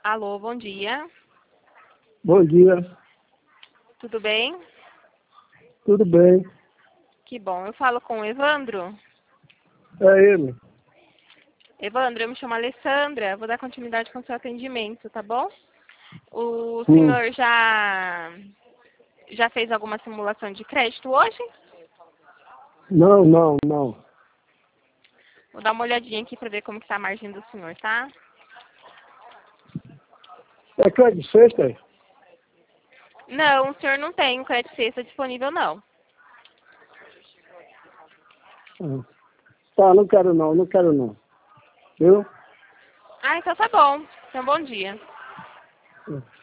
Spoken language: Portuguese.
Alô, bom dia. Bom dia, Tudo bem? tudo bem? Que bom. Eu falo com o Evandro. É ele. Evandro, eu me chamo Alessandra. Vou dar continuidade com o seu atendimento, tá bom? O Sim. senhor já fez alguma simulação de crédito hoje? Não. Vou dar uma olhadinha aqui para ver como que tá a margem do senhor, tá? É crédito sexta? Não, o senhor não tem um crédito sexta disponível, não. Tá, não quero não. Viu? Ah, então tá bom. Então, bom dia.